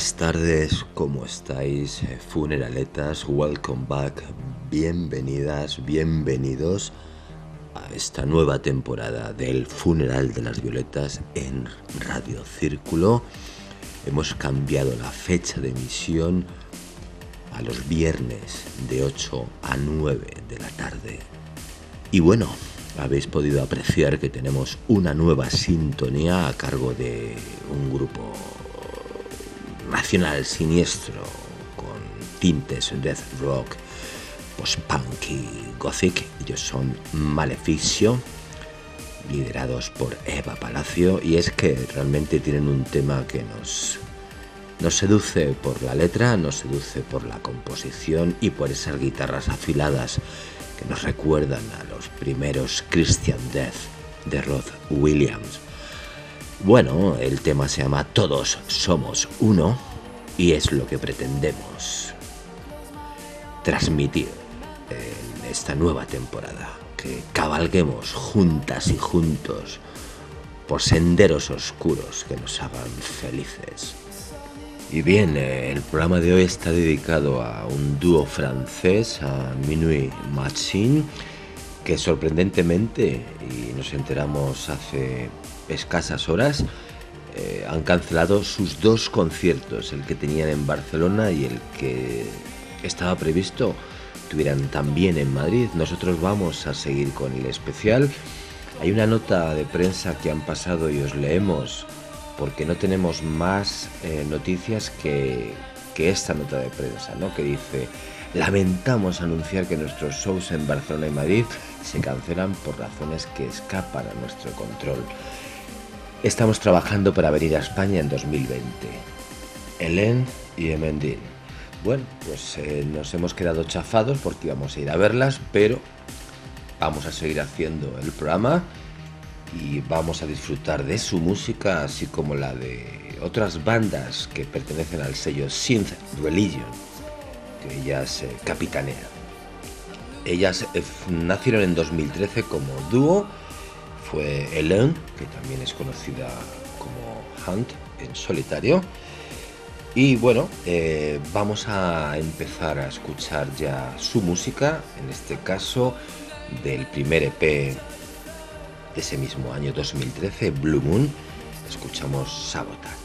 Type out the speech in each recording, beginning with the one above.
Buenas tardes, ¿cómo estáis? Funeraletas, welcome back, bienvenidas, bienvenidos a esta nueva temporada del Funeral de las Violetas en Radio Círculo. Hemos cambiado la fecha de emisión a los viernes de 8 a 9 de la tarde. Y bueno, habéis podido apreciar que tenemos una nueva sintonía a cargo de un grupo nacional siniestro con tintes death rock, post-punk y gothic. Ellos son Maleficio, liderados por Eva Palacio, y es que realmente tienen un tema que nos seduce por la letra, nos seduce por la composición y por esas guitarras afiladas que nos recuerdan a los primeros Christian Death de Rod Williams. Bueno, el tema se llama Todos somos uno y es lo que pretendemos transmitir en esta nueva temporada, que cabalguemos juntas y juntos por senderos oscuros que nos hagan felices. Y bien, el programa de hoy está dedicado a un dúo francés, a Minuit Machine, que sorprendentemente, y nos enteramos hace escasas horas, han cancelado sus dos conciertos, el que tenían en Barcelona y el que estaba previsto tuvieran también en Madrid. Nosotros vamos a seguir con el especial. Hay una nota de prensa que han pasado y os leemos porque no tenemos más noticias que esta nota de prensa, ¿no? Que dice: lamentamos anunciar que nuestros shows en Barcelona y Madrid se cancelan por razones que escapan a nuestro control. Estamos trabajando para venir a España en 2020. Hélène y Emendil. Bueno, pues nos hemos quedado chafados porque íbamos a ir a verlas, pero vamos a seguir haciendo el programa y vamos a disfrutar de su música, así como la de otras bandas que pertenecen al sello Synth Religion, que ellas capitanean. Ellas nacieron en 2013 como dúo. Fue Hélène, que también es conocida como Hunt en solitario. Y bueno, vamos a empezar a escuchar ya su música, en este caso del primer EP de ese mismo año 2013, Blue Moon. Escuchamos Sabotage.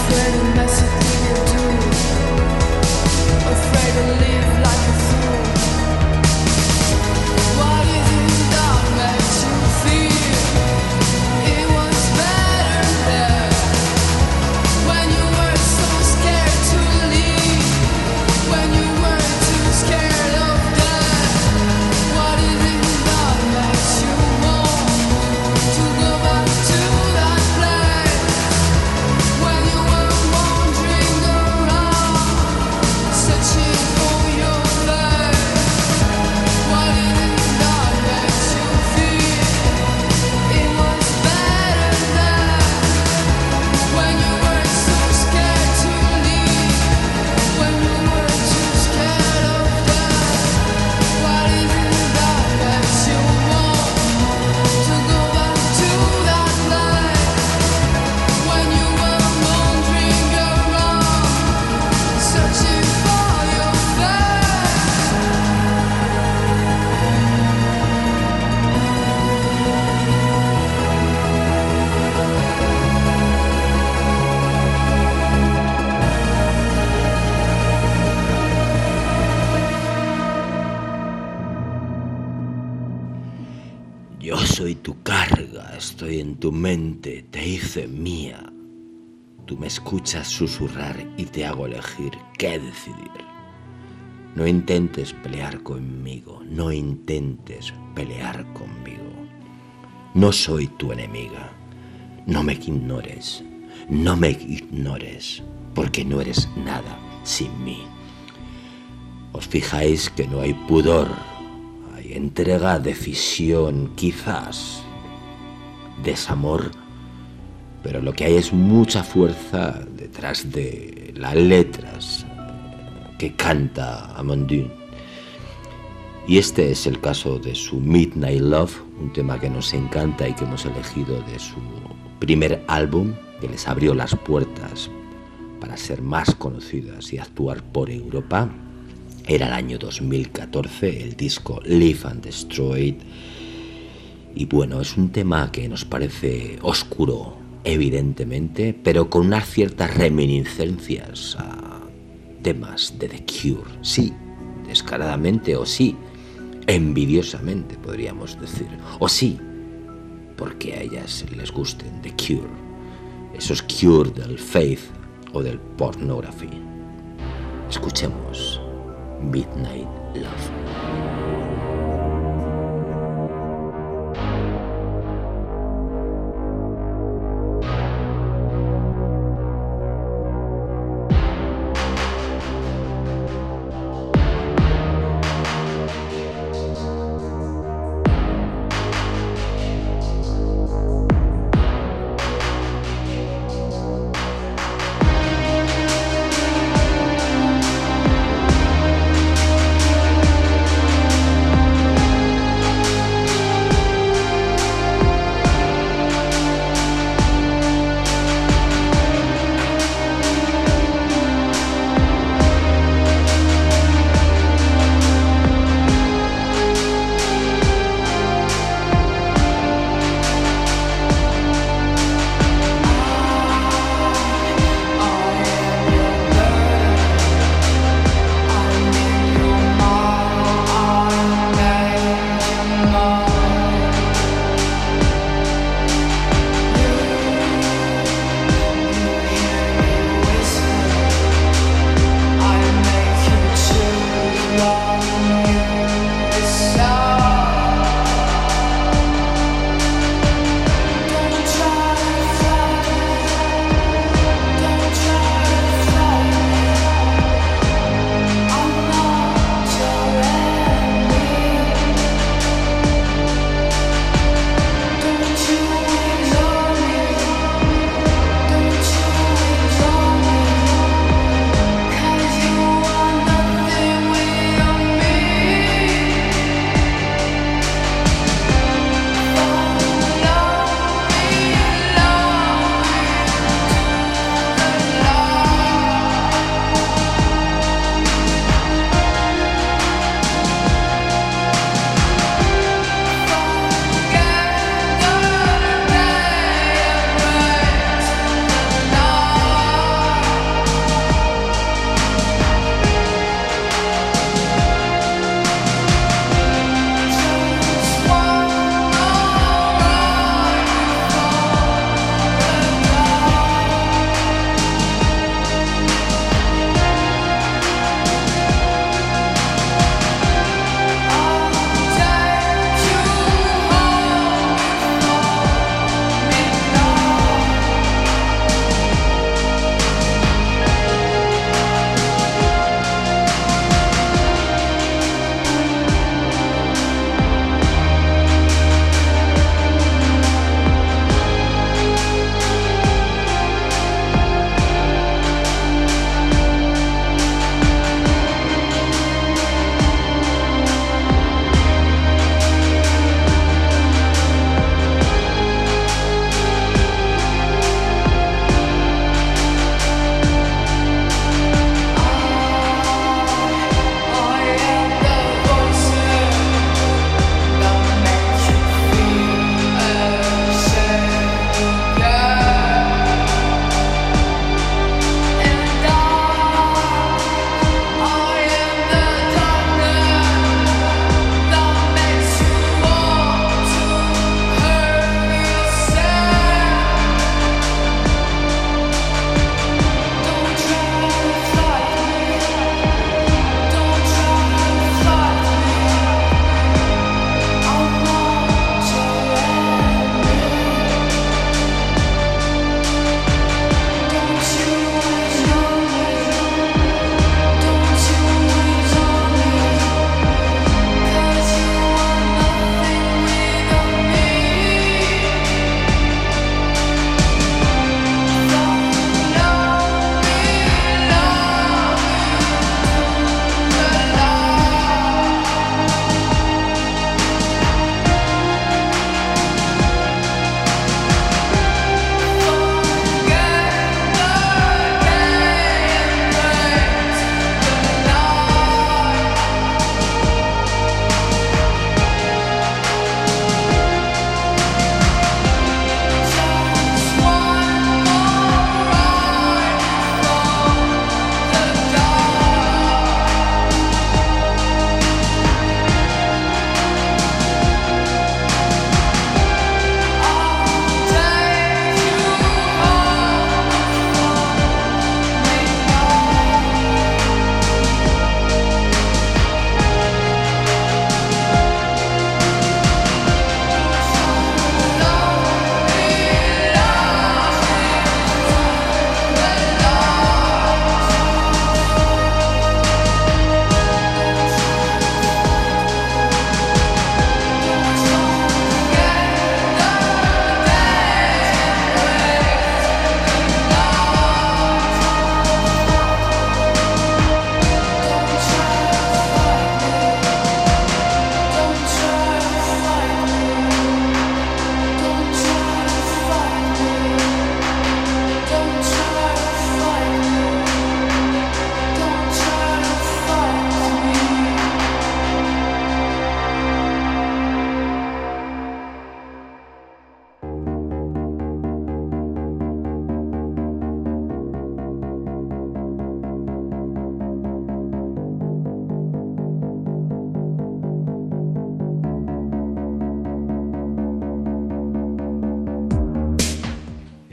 Yo soy tu carga, estoy en tu mente, te hice mía. Tú me escuchas susurrar y te hago elegir qué decidir. No intentes pelear conmigo, no intentes pelear conmigo. No soy tu enemiga, no me ignores, porque no eres nada sin mí. Os fijáis que no hay pudor, hay entrega, decisión, quizás desamor, pero lo que hay es mucha fuerza detrás de las letras que canta Amandine. Y este es el caso de su Midnight Love, un tema que nos encanta y que hemos elegido de su primer álbum, que les abrió las puertas para ser más conocidas y actuar por Europa. Era el año 2014, el disco Live and Destroyed. Y bueno, es un tema que nos parece oscuro, evidentemente, pero con unas ciertas reminiscencias a temas de The Cure. Sí, descaradamente, o sí, envidiosamente podríamos decir, o sí, porque a ellas les gusten The Cure, esos Cure del faith o del pornography. Escuchemos Midnight Love.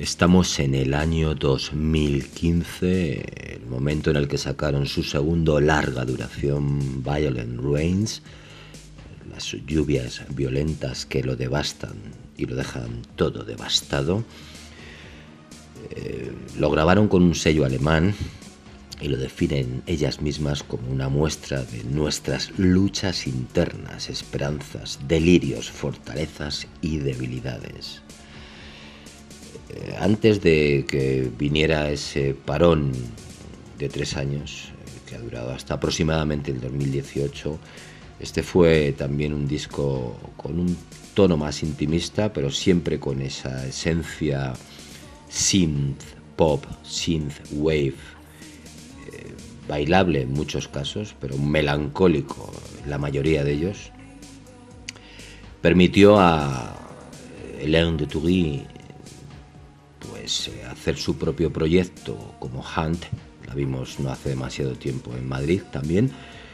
Estamos en el año 2015, el momento en el que sacaron su segundo larga duración, Violent Rains, las lluvias violentas que lo devastan y lo dejan todo devastado. Lo grabaron con un sello alemán y lo definen ellas mismas como una muestra de nuestras luchas internas, esperanzas, delirios, fortalezas y debilidades. Antes de que viniera ese parón de 3 años, que ha durado hasta aproximadamente el 2018, este fue también un disco con un tono más intimista, pero siempre con esa esencia synth pop, synth wave, bailable en muchos casos, pero melancólico en la mayoría de ellos. Permitió a Hélène de Toury hacer su propio proyecto como Hunt, la vimos no hace demasiado tiempo en Madrid también,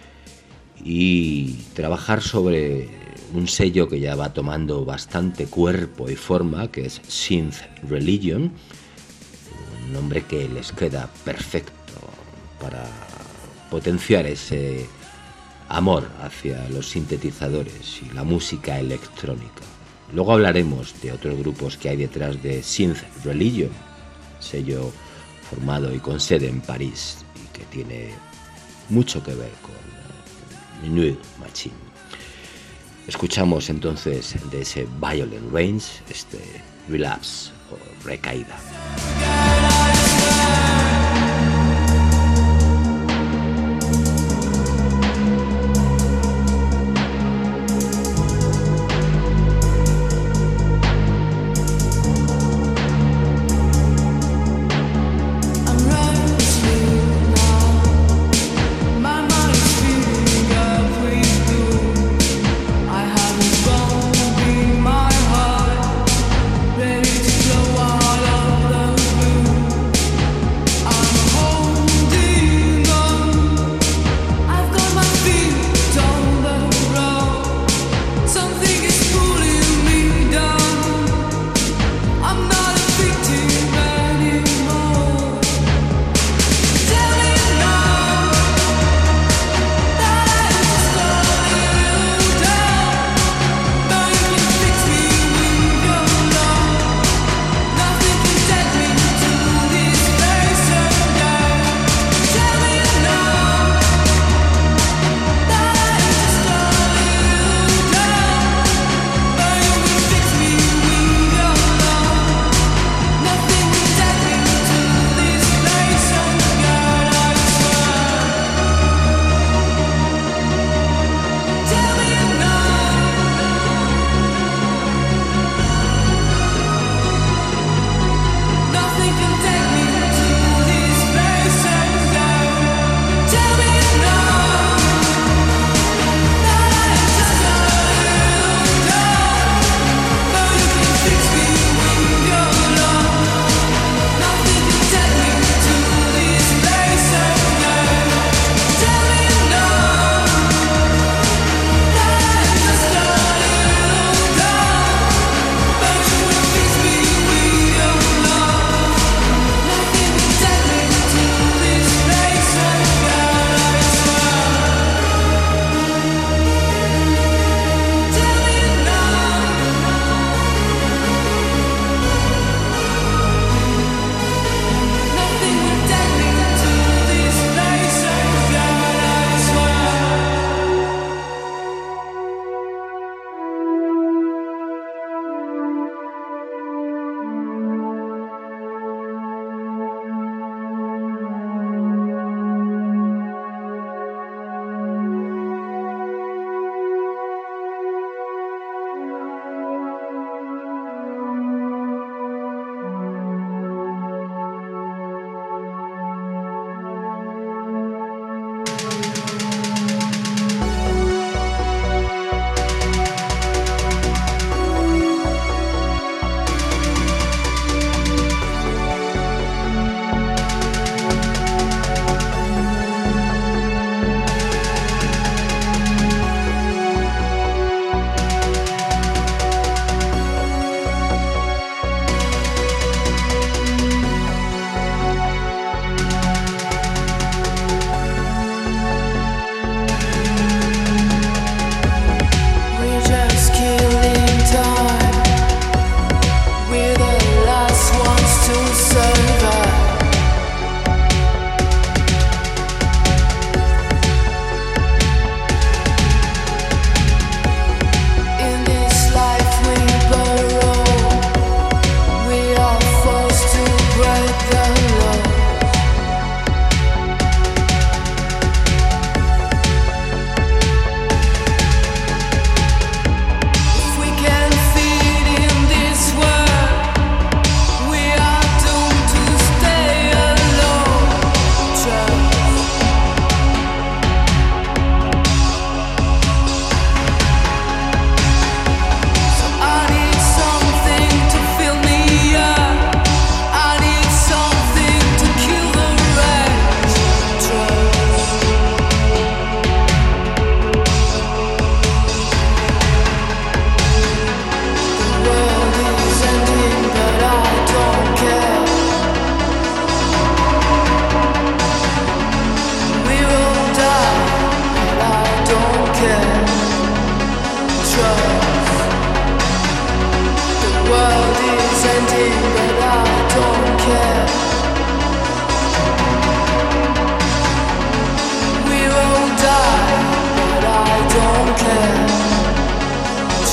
y trabajar sobre un sello que ya va tomando bastante cuerpo y forma, que es Synth Religion, un nombre que les queda perfecto para potenciar ese amor hacia los sintetizadores y la música electrónica. Luego hablaremos de otros grupos que hay detrás de Synth Religion, sello formado y con sede en París y que tiene mucho que ver con Minuit Machine. Escuchamos entonces de ese Violent Rains, este Relapse o Recaída. Ready to blow all over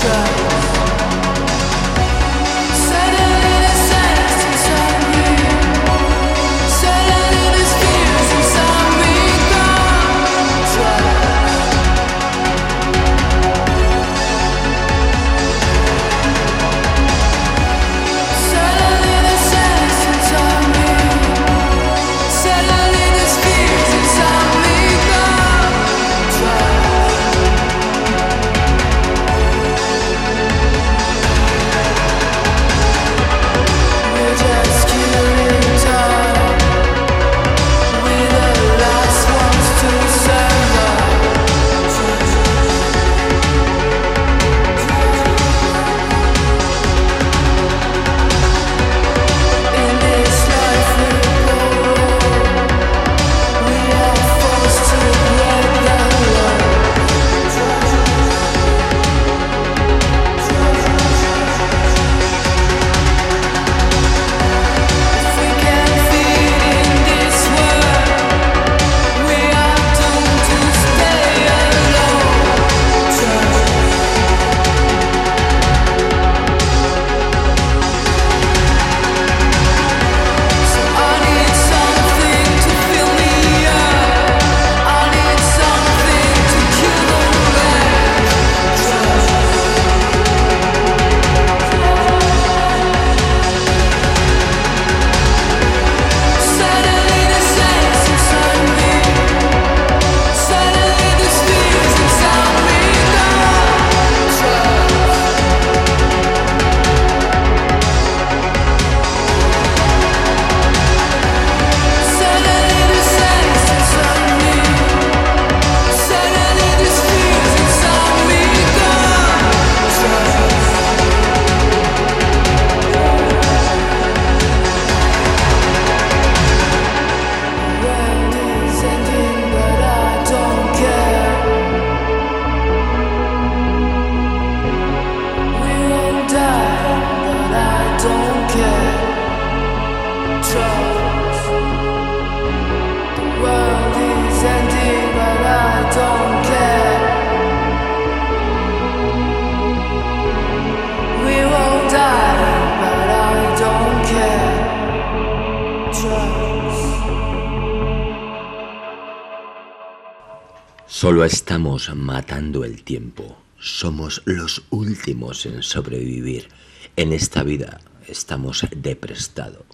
Solo estamos matando el tiempo. Somos los últimos en sobrevivir. En esta vida estamos de prestado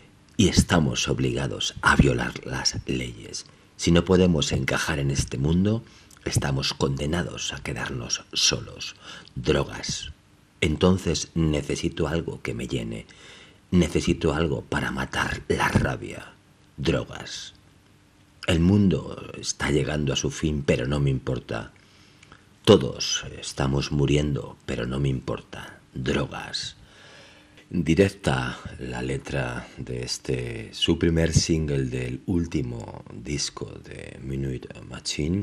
y estamos obligados a violar las leyes. Si no podemos encajar en este mundo, estamos condenados a quedarnos solos. Drogas. Entonces necesito algo que me llene. Necesito algo para matar la rabia. Drogas. El mundo está llegando a su fin, pero no me importa. Todos estamos muriendo, pero no me importa. Drogas. Directa la letra de su primer single del último disco de Minute Machine.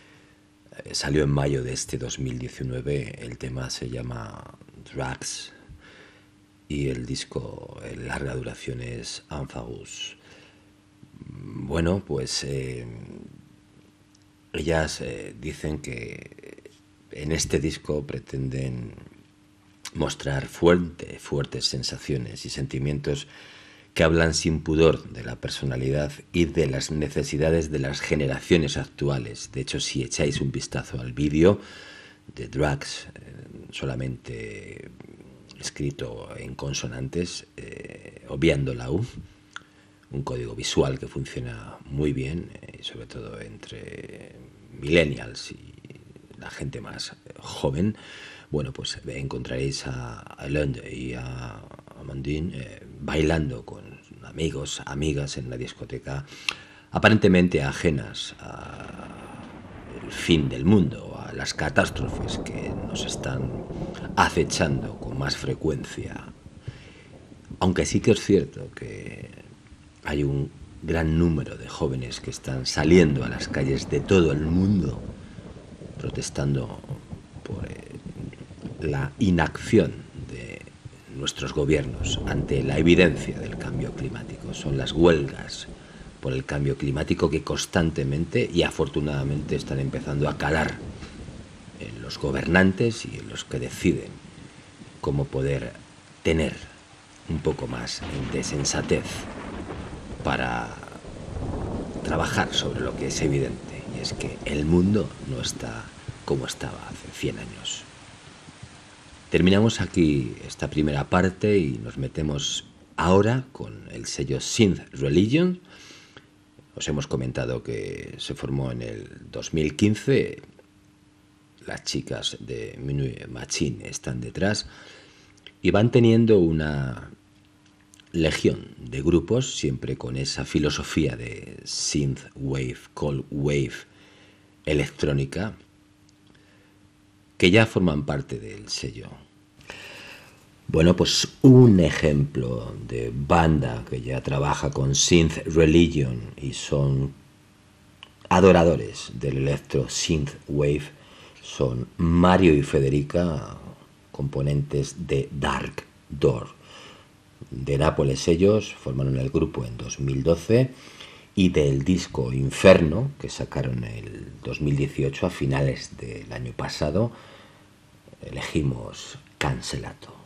Salió en mayo de este 2019. El tema se llama Drugs y el disco, en larga duración, es Amphagus. Bueno, pues ellas dicen que en este disco pretenden mostrar fuertes sensaciones y sentimientos que hablan sin pudor de la personalidad y de las necesidades de las generaciones actuales. De hecho, si echáis un vistazo al vídeo de Drugs, solamente escrito en consonantes, obviando la U, un código visual que funciona muy bien, sobre todo entre millennials y la gente más joven. Bueno, pues encontraréis a Lund y a Amandine bailando con amigos, amigas en la discoteca, aparentemente ajenas al fin del mundo, a las catástrofes que nos están acechando con más frecuencia. Aunque sí que es cierto que hay un gran número de jóvenes que están saliendo a las calles de todo el mundo protestando por la inacción de nuestros gobiernos ante la evidencia del cambio climático. Son las huelgas por el cambio climático que constantemente y afortunadamente están empezando a calar en los gobernantes y en los que deciden cómo poder tener un poco más de sensatez para trabajar sobre lo que es evidente, y es que el mundo no está como estaba hace 100 años. Terminamos aquí esta primera parte y nos metemos ahora con el sello Synth Religion. Os hemos comentado que se formó en el 2015. Las chicas de Minuit Machine están detrás y van teniendo una legión de grupos, siempre con esa filosofía de synth wave, cold wave, electrónica, que ya forman parte del sello. Bueno, pues un ejemplo de banda que ya trabaja con Synth Religion y son adoradores del electro synth wave son Mario y Federica, componentes de Dark Door. De Nápoles ellos formaron el grupo en 2012 y del disco Inferno, que sacaron en el 2018 a finales del año pasado, elegimos Cancelato.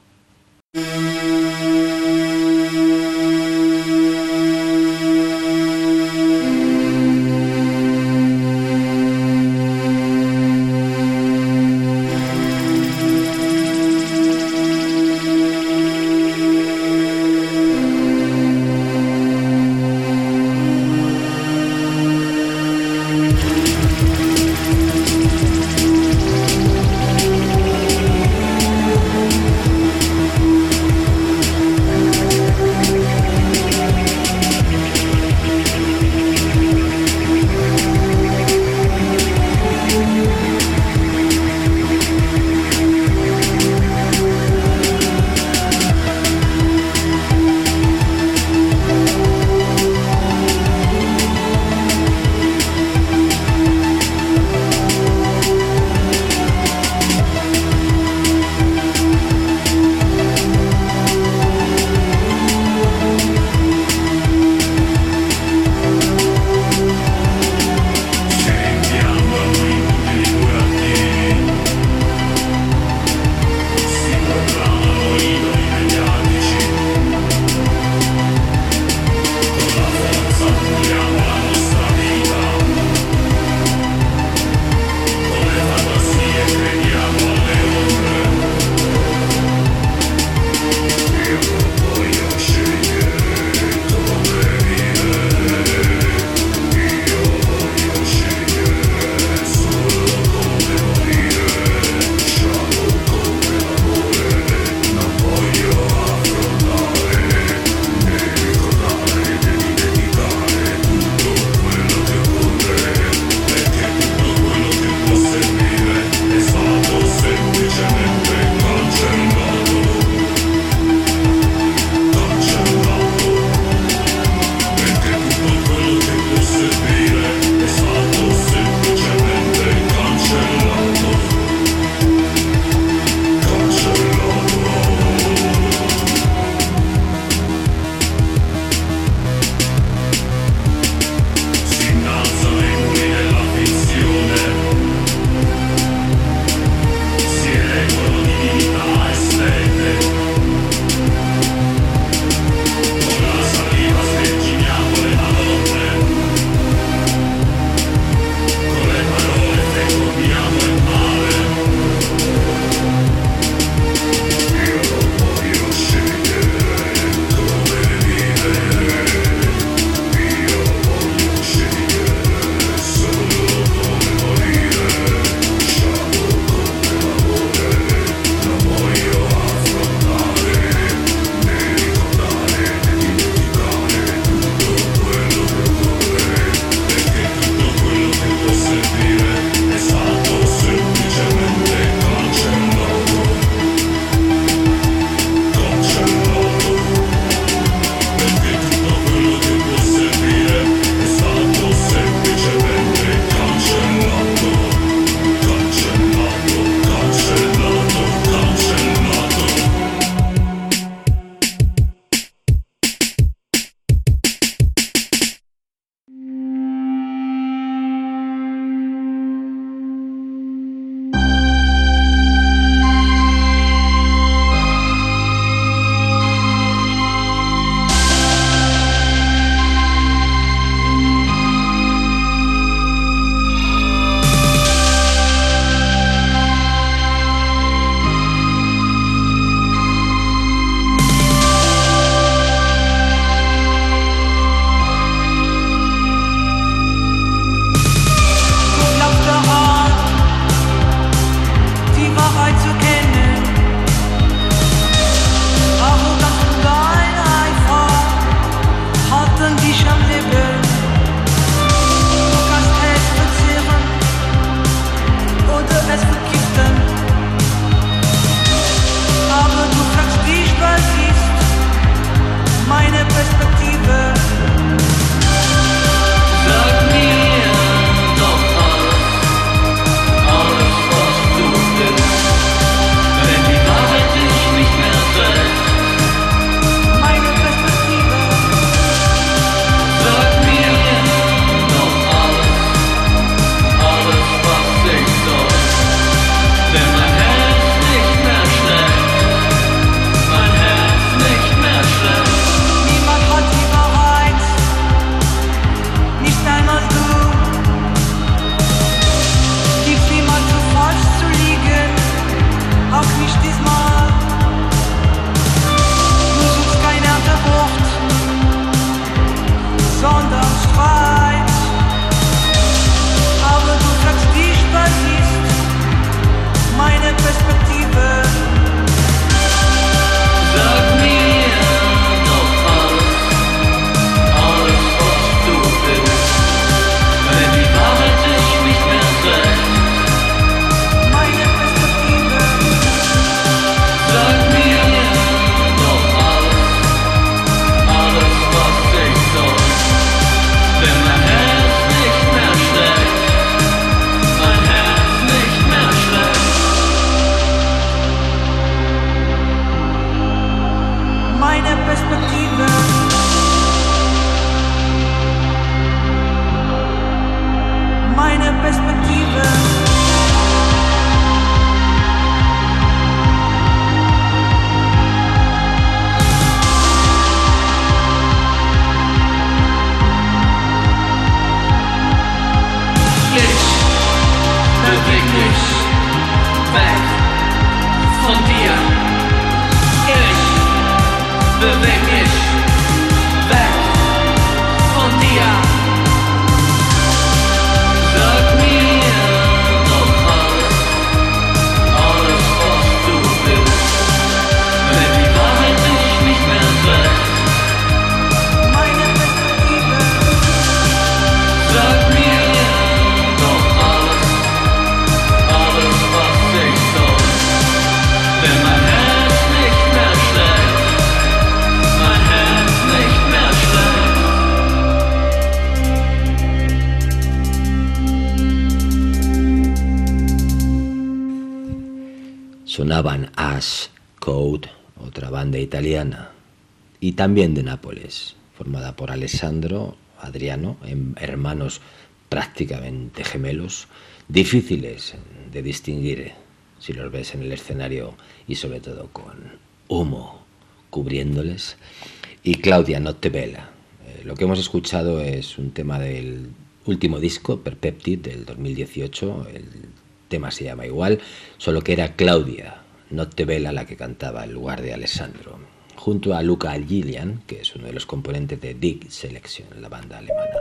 sonaban Ash Code, otra banda italiana, y también de Nápoles, formada por Alessandro, Adriano, hermanos prácticamente gemelos, difíciles de distinguir si los ves en el escenario y sobre todo con humo cubriéndoles, y Claudia Nottebella. Lo que hemos escuchado es un tema del último disco, Perpeptive, del 2018, el tema se llama igual, solo que era Claudia Nottebella la que cantaba en lugar de Alessandro, junto a Luca Gillian, que es uno de los componentes de Dig Selection, la banda alemana.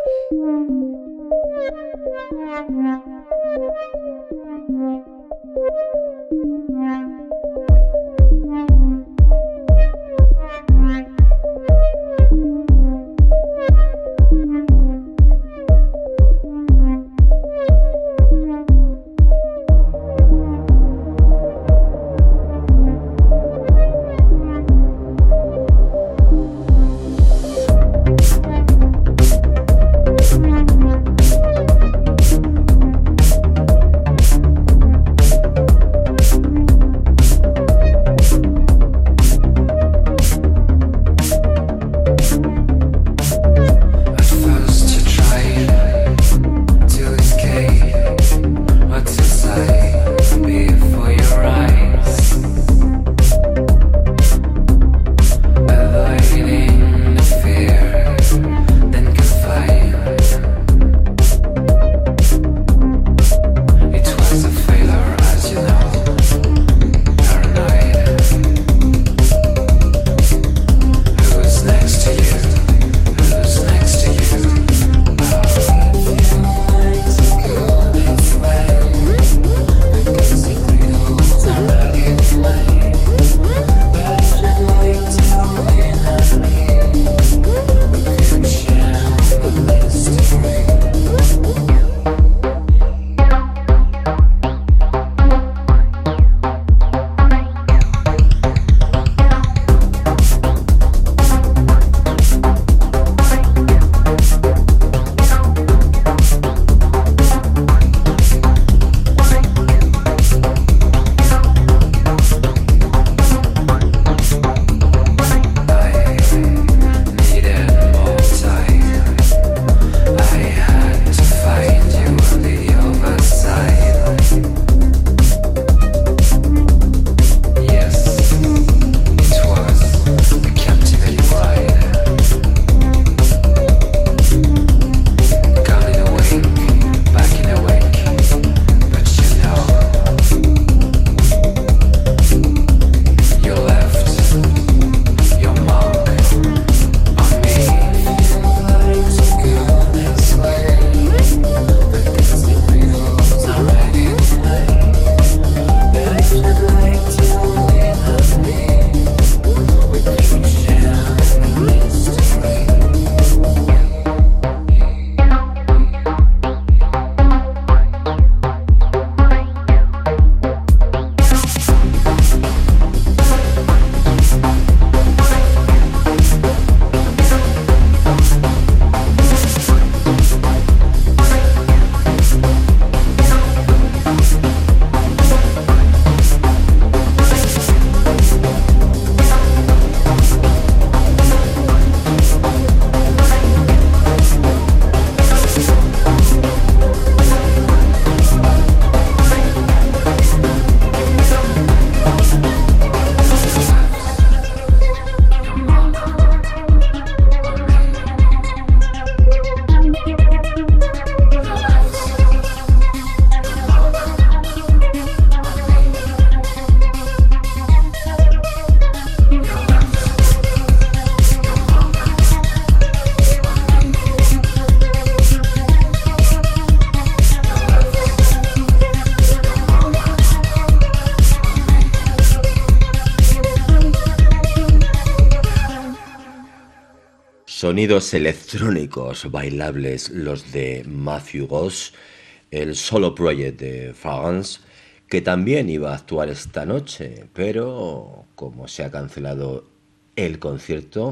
Sonidos electrónicos bailables los de Matthew Goss, el solo project de France, que también iba a actuar esta noche, pero como se ha cancelado el concierto,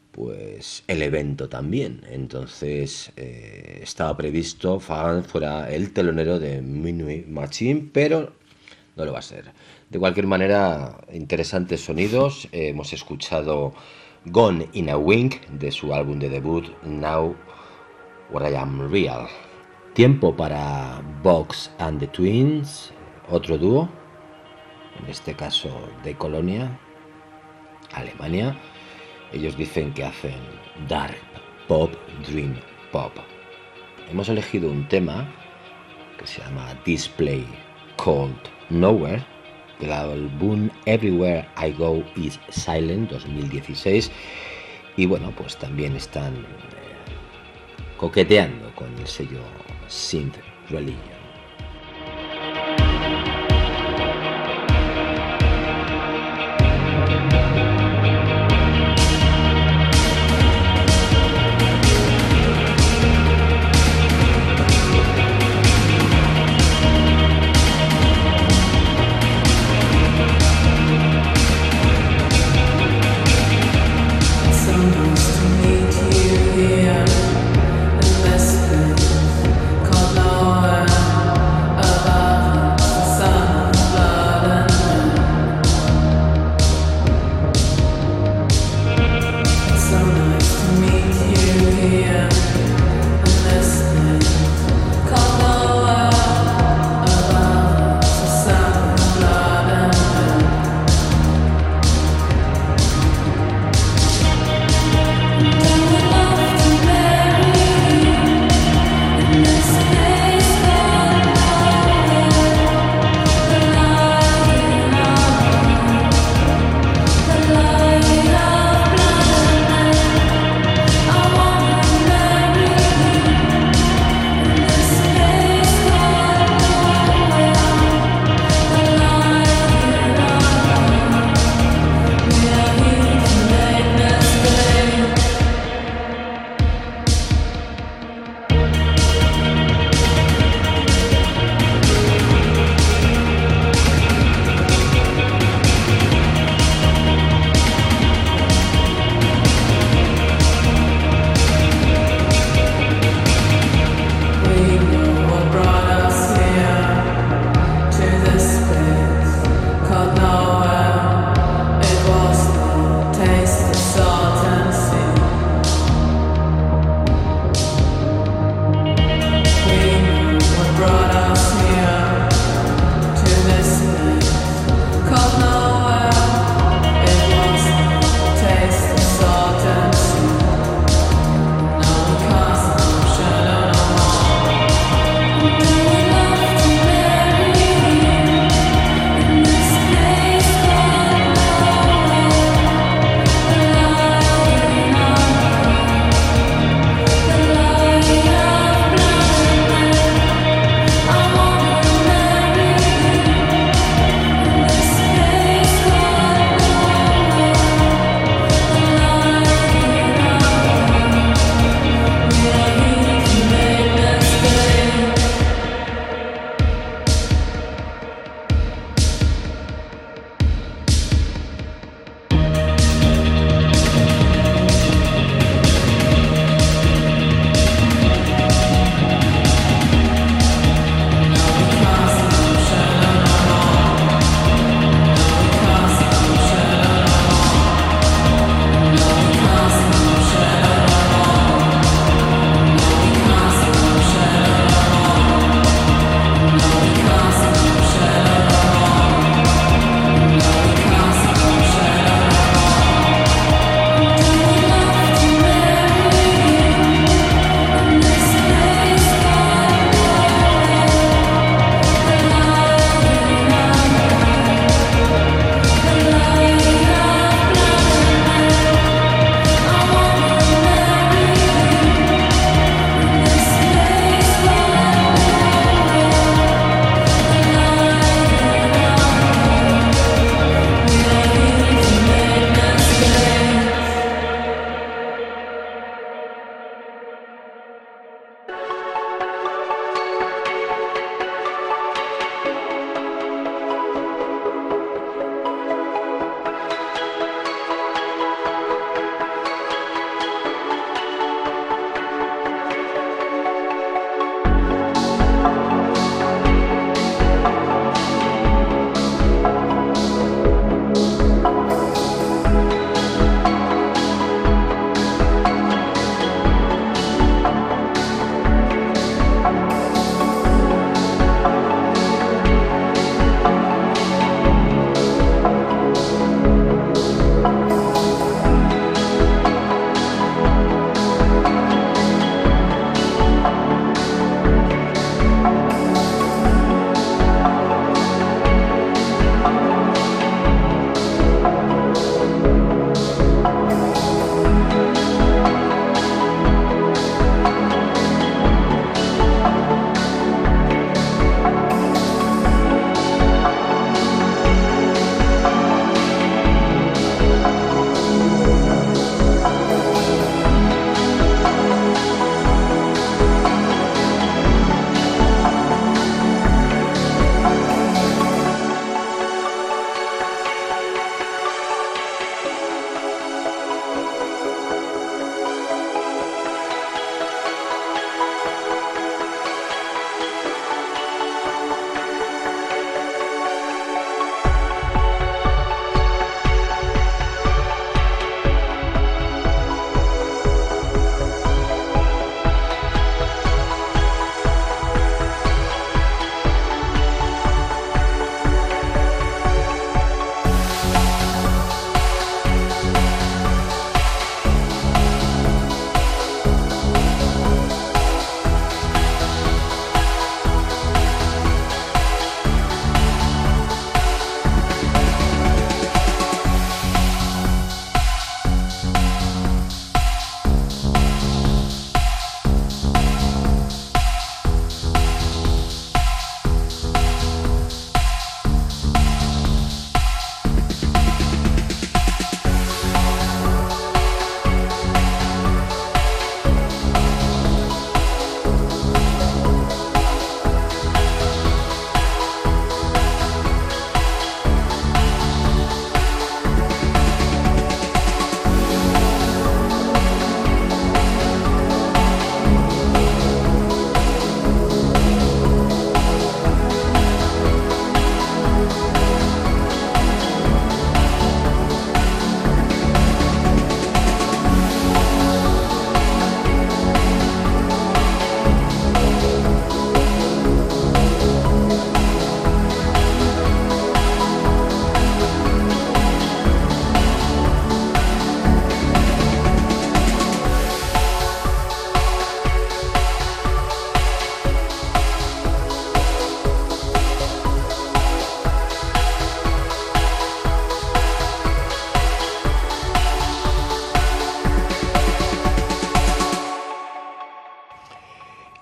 pues el evento también. Entonces estaba previsto France fuera el telonero de Minuit Machine, pero no lo va a ser. De cualquier manera, interesantes sonidos. Hemos escuchado Gone in a Wink de su álbum de debut Now What I Am Real. Tiempo para Vox and the Twins, otro dúo, en este caso de Colonia, Alemania. Ellos dicen que hacen dark pop, dream pop. Hemos elegido un tema que se llama Display Called Nowhere, del álbum Everywhere I Go Is Silent 2016, y bueno, pues también están coqueteando con el sello Synth Religion. Here, the best thing called nowhere.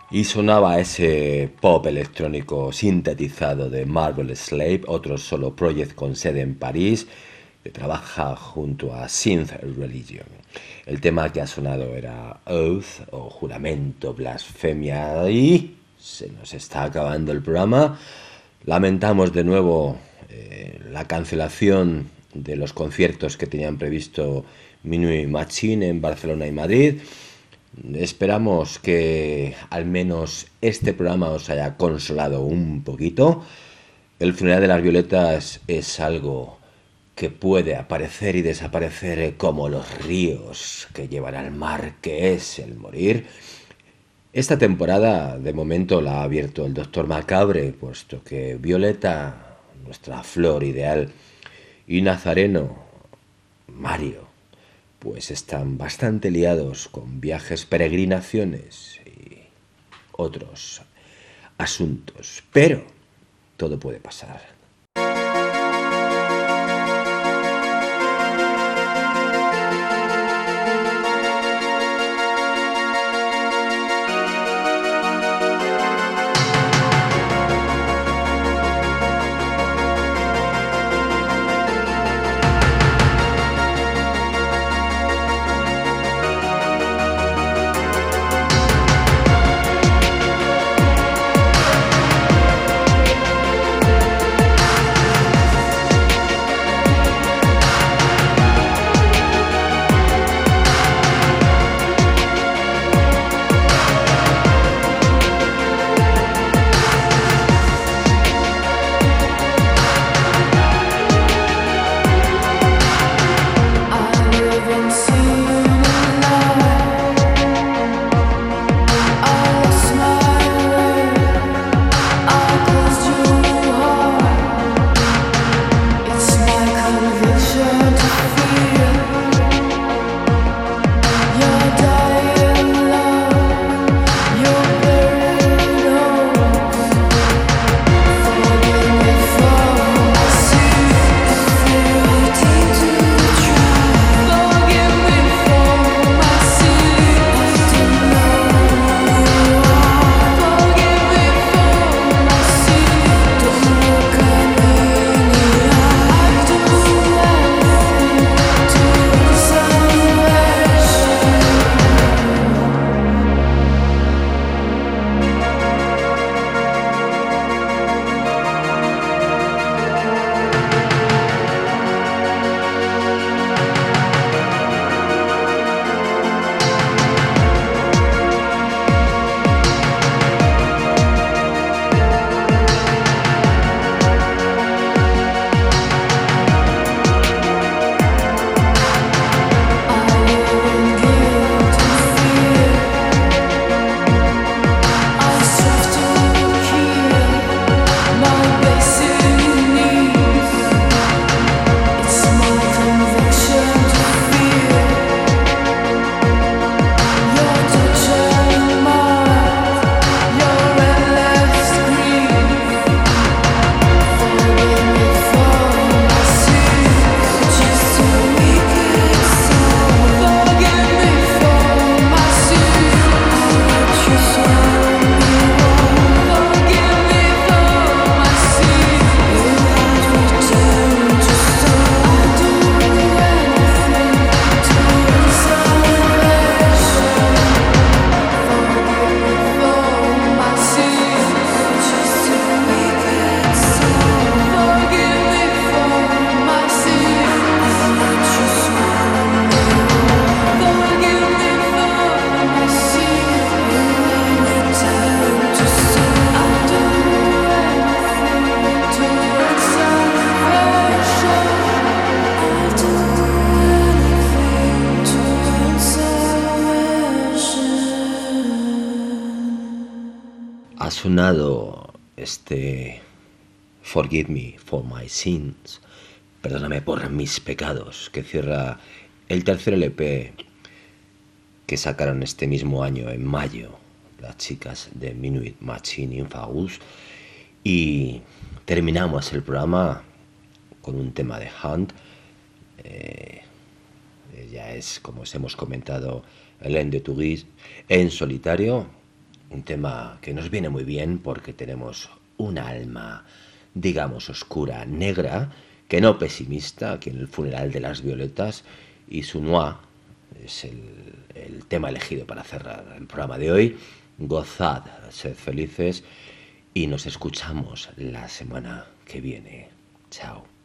Y sonaba ese pop electrónico sintetizado de Marvel Slave, otro solo project con sede en París, que trabaja junto a Synth Religion. El tema que ha sonado era Oath o juramento, blasfemia, y se nos está acabando el programa. Lamentamos de nuevo la cancelación de los conciertos que tenían previsto Minuit Machine en Barcelona y Madrid. Esperamos que al menos este programa os haya consolado un poquito. El funeral de las violetas es algo que puede aparecer y desaparecer como los ríos que llevan al mar, que es el morir. Esta temporada, de momento, la ha abierto el Doctor Macabre, puesto que Violeta, nuestra flor ideal, y Nazareno, Mario, pues están bastante liados con viajes, peregrinaciones y otros asuntos. Pero todo puede pasar. Ha sonado este Forgive Me for My Sins, perdóname por mis pecados, que cierra el tercer LP que sacaron este mismo año, en mayo, las chicas de Minuit Machine Infamous. Y terminamos el programa con un tema de Hunt. Ya es, como os hemos comentado, Hélène de Toulouse en solitario. un tema que nos viene muy bien porque tenemos un alma, digamos, oscura, negra, que no pesimista, aquí en el funeral de las violetas, y Sunua es el tema elegido para cerrar el programa de hoy. Gozad, sed felices y nos escuchamos la semana que viene. Chao.